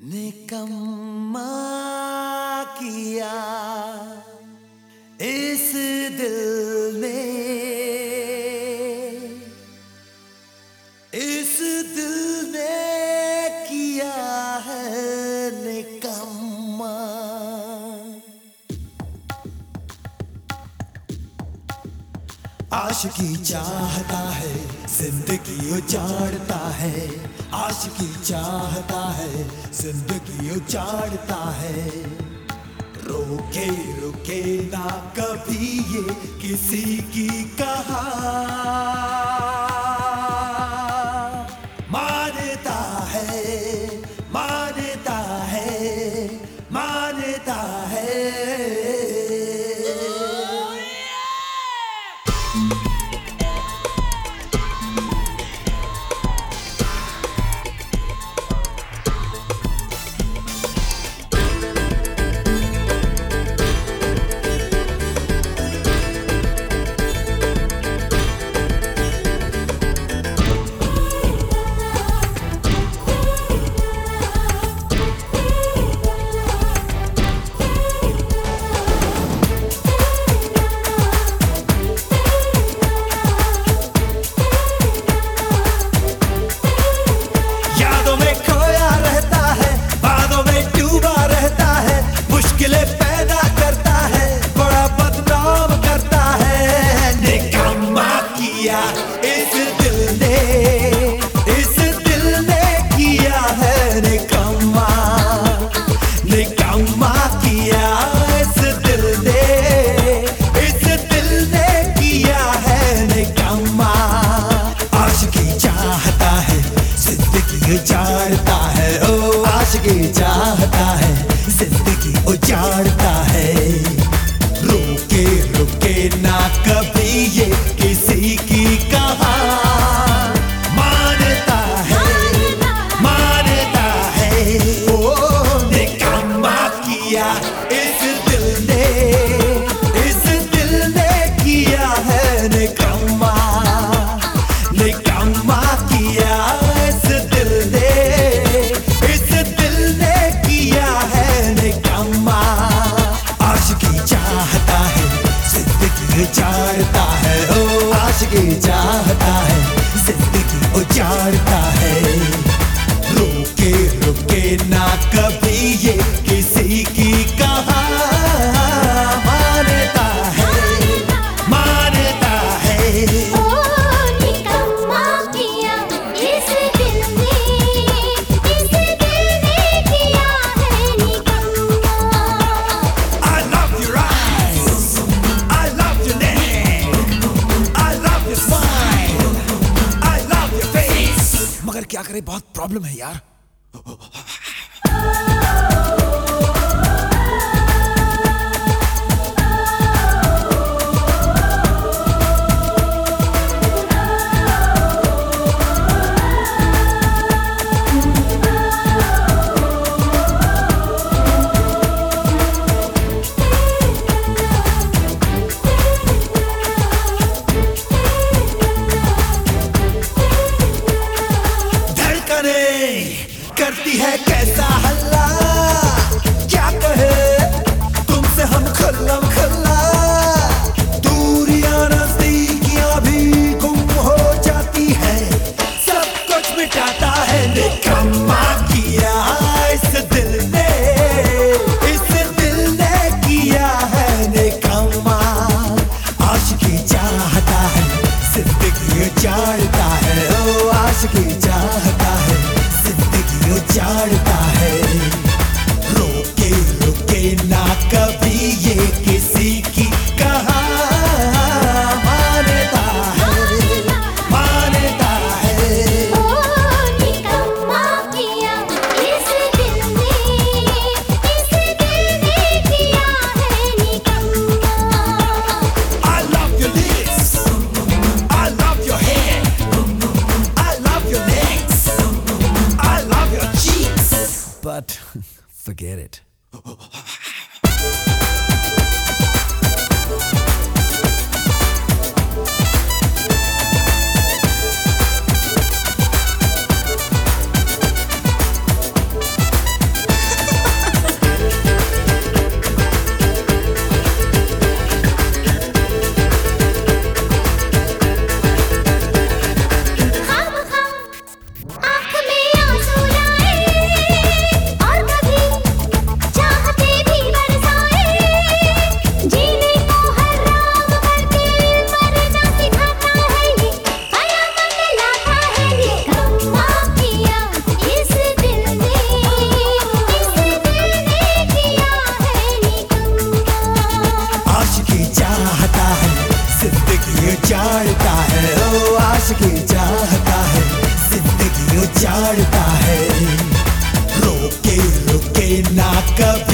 निकम्मा किया इस दिल ने, इस दिल ने किया है निकम्मा। आशिकी चाहता है जिंदगी उजाड़ता है, आशिकी चाहता है जिंदगी उजाड़ता है। रोके रुके ना कभी ये किसी की कहा, मानता है मानता है मानता है। उजाड़ता है ओ आशिकी चाहता है जिंदगी उजाड़ता है। रुके रुके ना कभी ये किसी की कहा, मानता है मानता है। ओ निकम्मा किया इस दिल ने, इस दिल ने किया है निकम्मा, निकम्मा किया उजाड़ता है ओ आशिकी चाहता है जिंदगी उजाड़ता है। रुके रुके ना कभी ये किसी की कहा, मानता है मानता है। ओ निकम्मा किया इस दिल ने, इस दिल ने किया है निकम्मा। I love your eyes, I love your name, I love your smile, I love your face। मगर क्या करे, बहुत प्रॉब्लम है यार। करती है कैसा हल्ला, क्या कहे तुमसे हम खुल्लम खुल्ला। दूरियां नजदीकियां भी गुम हो जाती है, सब कुछ मिटाता है निकम्मा किया इस दिल ने, इस दिल ने किया है निकम्मा। आशिकी चाहता है जिंदगी उजाड़ता है ओ आशिकी चाहता है उजाड़ता है। रोके रुके ना कभी ये किसी की कहा, मानता है मानता है। ओ निकम्मा किया इस दिल ने, इस दिल ने किया है निकम्मा। I love your lips, I love your hair, I love your legs, I love your cheeks, but forget it. कभी